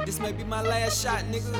This may be my last shot, nigga.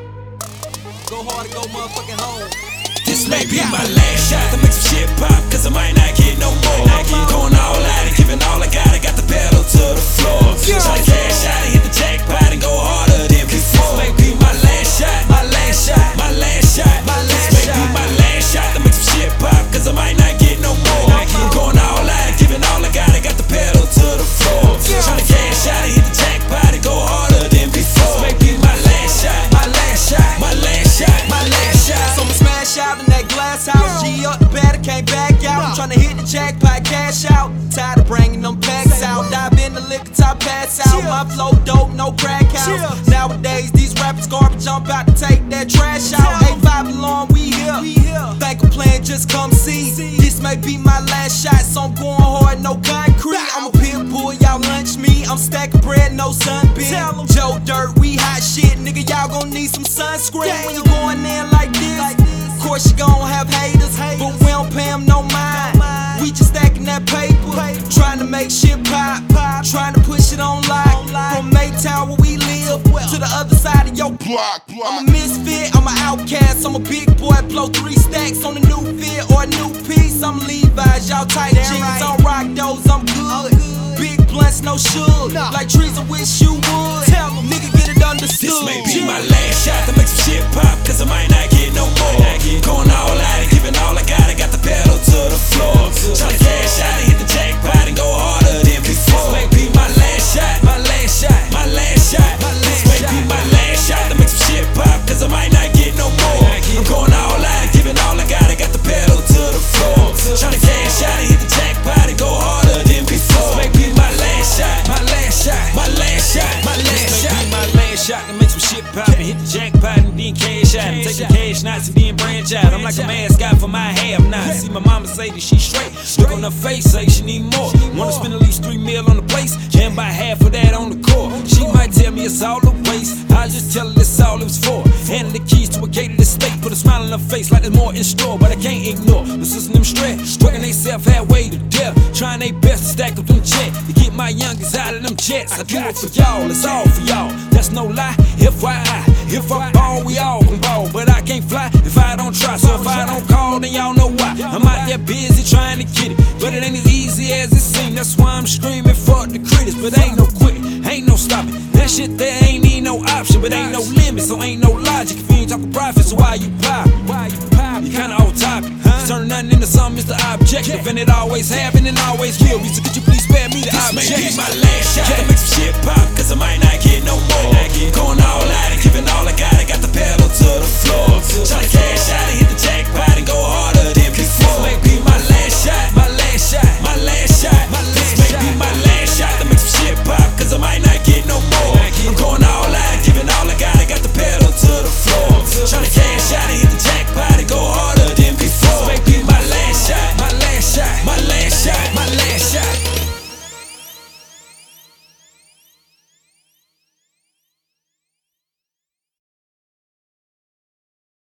Go hard or go motherfucking home. This may be my last shot to make some shit pop, cause I might not get no more. Going all out and giving all I got the pedal to the floor. Try to cash out and hit the jackpot and go harder than before. This may be my last shot, my last shot, my last shot, my last shot. This may be my last shot to make some shit pop, cause I might not get no more. Going all out and giving all I got the pedal to the floor. Try to cash out and hit the jackpot and go harder than before. This may be my last shot, my last shot, my last shot, my last shot. So I'ma smash out in that glass house. G up the batter, came back out. I'm tryna hit the jackpot, cash out. Tired of bringing them packs out. Dive in the liquor top, pass out. My flow dope, no crack house. Nowadays these rappers garbage, I'm about to take that trash out. A5 alarm, we here. Think I'm playing, just come see. This may be my last shot, so I'm going hard, no concrete. I'm a pit bull, y'all lunch me. I'm stacking bread, no sunbeam. Joe Dirt, we hot shit, nigga. Y'all gon' need some sunscreen when you going in like this. Of course you gon' have haters, but we don't pay them no mind. We just stacking that paper, trying to make shit pop, trying to push it on lock. From Maytown where we live to the other side of your block. I'm a misfit, I'm an outcast, I'm a big boy. Blow 3 stacks on a new fit or a new piece. I'm Levi's, y'all tight jeans. I don't rock those, I'm good. Big blunts, no sugar. Like trees, I wish you would. Tell them, nigga, get it understood. This may be my last shot to make some shit pop, cause I might not get no more. Going all out and giving all I got the pedal to the floor. Tryna cash out and hit the jackpot and go harder than before. This may be my last shot, my last shot, my last shot. This may be my last shot to make some shit pop, cause I might not get no more. I'm going all out and giving all I got the pedal to the floor. Tryna cash out and hit the jackpot and go harder than before. This may be my last shot, my last shot, my last shot, my last shot. This may be my last shot to make some shit pop and hit the jackpot and then cash out. And take the cash knots and then branch out. I'm like a mascot for my have-nots. See my mama say that she straight. Look on her face, say she need more. Wanna spend at least 3 mil on the place, and buy half of that on the core. She might tell me it's all a waste, I'll just tell her that's all it was for. Handing the keys to a gated estate, put a smile on her face like there's more in store. But I can't ignore the system them stressed, working they self halfway to death, trying their best to stack up them checks to get my youngest out of them jets. I do it for y'all, it's all for y'all. That's no lie, FYI. If I ball, we all can ball, but I can't fly if I don't try. So if I don't call, then y'all know why. I'm out there busy trying to get it, but it ain't as easy as it seems. That's why I'm screaming for the critics, but ain't no quitting, ain't no stopping. That shit there ain't need no option, but ain't no limit, so ain't no logic. If you ain't talking profit, so why you pop? You kinda off topic, turning nothing into something is the objective, and it always have and it always will be. So could you please spare me the object? This may be my last shot to make some shit pop, cause I might not get no more. Going all out and giving all I